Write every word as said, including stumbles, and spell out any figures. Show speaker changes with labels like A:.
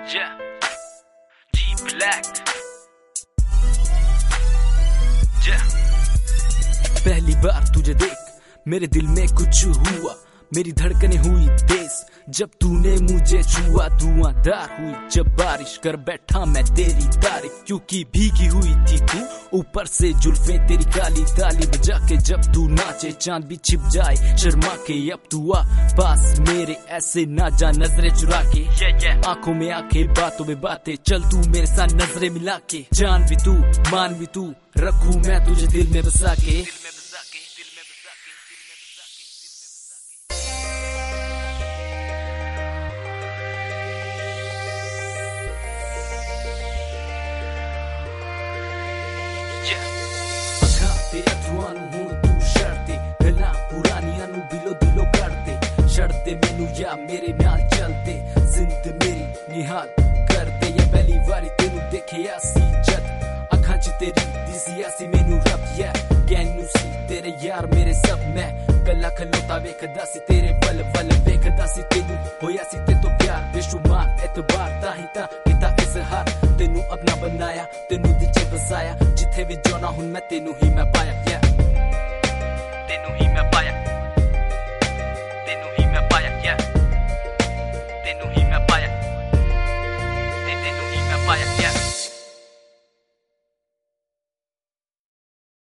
A: Yeah, G Black. Yeah.
B: पहली बार तुझे देख मेरे दिल में कुछ हुआ, मेरी धड़कनें हुई तेज जब तूने मुझे छुआ। धुआंधार हुई जब बारिश कर बैठा मैं तेरी तारीफ, क्योंकि भीगी हुई थी तू ऊपर से जुल्फें तेरी काली। ताली बजा के जब तू नाचे चांद भी छिप जाए शर्मा के। अब तू आ पास मेरे ऐसे ना जा नजरें चुरा के।
A: Yeah, yeah.
B: आंखों में आंखें बातों में बातें, चल तू मेरे साथ नजरें मिला के। जान भी तू मान भी तू, रखूं मैं तुझे दिल में बसा के।
A: दिल में बसा के, दिल में बसा के, दिल में बसा के, दिल में बसा के। Yeah.
B: ਖਾਤੇ ਅਥਵਾਂ ਨੂੰ ਹੁਣ ਤੂੰ ਛੱਡਦੇ, ਗੱਲਾਂ ਪੁਰਾਣੀਆਂ ਨੂੰ ਦਿਲੋਂ ਦਿਲੋਂ ਕੱਢਦੇ। ਛੱਡਦੇ ਮੈਨੂੰ ਯਾ ਮੇਰੇ ਨਾਲ ਚੱਲਦੇ, ਜ਼ਿੰਦ ਮੇਰੀ ਨਿਹਾਲ ਕਰਦੇ। ਇਹ ਪਹਿਲੀ ਵਾਰੀ ਤੈਨੂੰ ਦੇਖਿਆ ਸੀ ਜਦ ਅੱਖਾਂ 'ਚ ਤੇਰੀ ਦਿਸਿਆ ਸੀ ਮੈਨੂੰ ਰੱਬ। ਯਾ ਗੈਨੂੰ ਸੀ ਤੇਰੇ ਯਾਰ ਮੇਰੇ ਸਭ। ਮੈਂ ਕੱਲਾ ਖਲੋਤਾ ਵੇਖਦਾ ਸੀ ਤੇਰੇ ਵੱਲ ਵੱਲ ਵੇਖਦਾ ਸੀ। ਤੈਨੂੰ ਹੋਇਆ ਸੀ ਤੇ ਤੋਂ ਪਿਆਰ ਬੇਸ਼ੁਮਾਰ ਐਤਬਾਰ, ਤਾਂ ਹੀ ਤਾਂ ਕੀਤਾ ਇਜ਼ਹਾਰ। ਤੈਨੂੰ ਆਪਣਾ ਬਣਾਇਆ, ਤੈਨੂੰ ਦਿਲ 'ਚ ਵਸਾਇਆ। ਜਿੱਥੇ ਵੀ ਜਾਣਾ ਹੁਣ ਮੈਂ ਤੈਨੂੰ ਹੀ ਮੈਂ ਪਾਇਆ। Yeah,
A: ਤੈਨੂੰ ਹੀ ਮੈਂ ਪਾਇਆ।